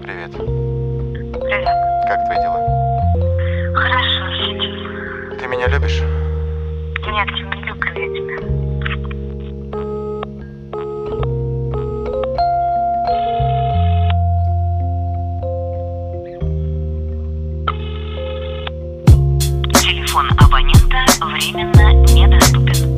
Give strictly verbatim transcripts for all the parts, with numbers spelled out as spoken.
Привет. Привет. Как твои дела? Хорошо, сейчас. Ты меня любишь? Нет, не люблю я тебя. Телефон абонента временно недоступен.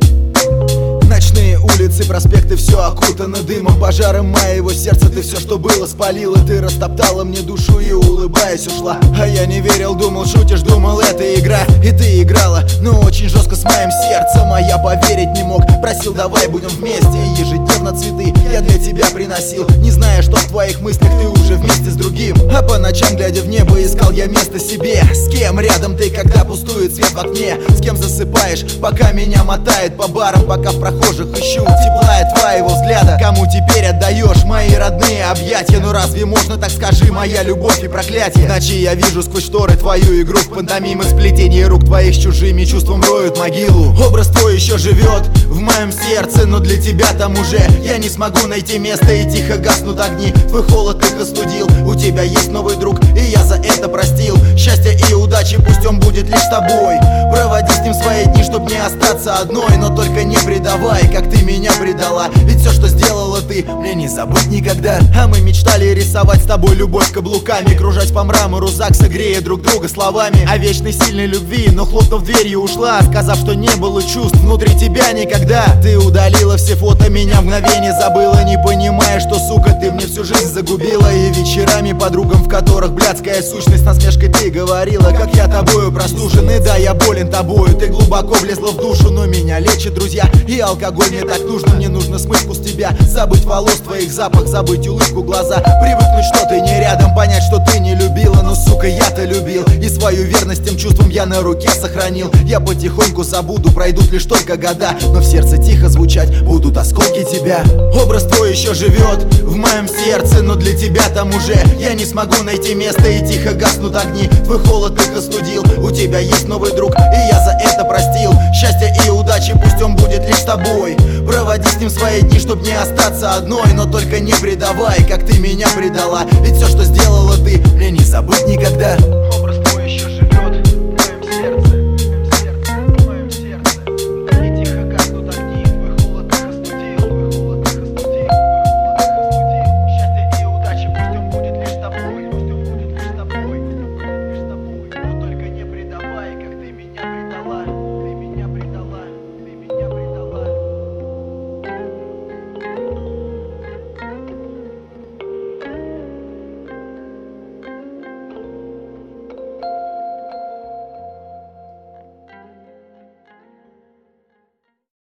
Ночные улицы, проспекты, все окутано дымом, пожаром моего сердца. Ты все, что было, спалила, ты растоптала мне душу и, улыбаясь, ушла. А я не верил, думал, шутишь, думал, это игра. И ты играла, но очень жестко с моим сердцем. А я поверить не мог, просил, давай будем вместе. Ежедневно цветы я для тебя приносил, не зная, что в твоих мыслях ты уже вместе с другим. А по ночам, глядя в небо, искал я место себе. С кем рядом ты, когда пустует свет в окне? С кем засыпаешь, пока меня мотает по барам, пока в прохожих ищу тепла и твоего взгляда? Кому теперь отдаешь мои родные объятия? Ну разве можно, так скажи, моя любовь и проклятие? Ночи я вижу сквозь шторы твою игру в пантомимы, сплетение рук твоих с чужими чувством роют могилу. Образ твой еще живет в моем сердце, но для тебя там уже я не смогу найти место, и тихо гаснут огни. Твой холод их остудил, у тебя есть новый друг, и я за это простил. Счастья и удачи, пусть он будет лишь с тобой. Проводи с ним свои дни, чтоб не остаться одной, но только не предавай, как ты меня предала. Ведь все, что сделала ты, мне не забыть никогда. А мы мечтали рисовать с тобой любовь каблуками, кружать по мрамору ЗАГСа, грея друг друга словами о вечной сильной любви. Но хлопнув дверью ушла, сказав, что не было чувств внутри тебя никогда. Ты удалила все фото, меня в мгновение забыла, не понимая, что, сука, ты мне всю жизнь загубила. И вечерами подругам, в которых блядская сущность, насмешкой ты говорила, как я тобою простужен. И да, я болен тобою, ты глубоко влезла в душу, но меня лечит, друзья, и алкоголь мне так нужно. Мне нужно смыть вкус тебя, забыть волос твоих запах, забыть улыбку, глаза, привыкнуть, что ты не рядом, понять, что ты не любила. Но, сука, я-то любил, и свою верность тем чувствам я на руке сохранил. Я потихоньку забуду, пройдут лишь только года, но в сердце тихо звучать будут осколки тебя. Образ твой еще живет в моем сердце, но для тебя там уже я не смогу найти место, и тихо гаснут огни. Твой холод их остудил, у тебя есть новый друг, и я за это простил. Счастья и удачи, пусть он будет лишь с тобой. Проводи с ним свои дни, чтоб не остаться одной, но только не предавай, как ты меня предала. Ведь все, что сделала ты, мне не забыть никогда.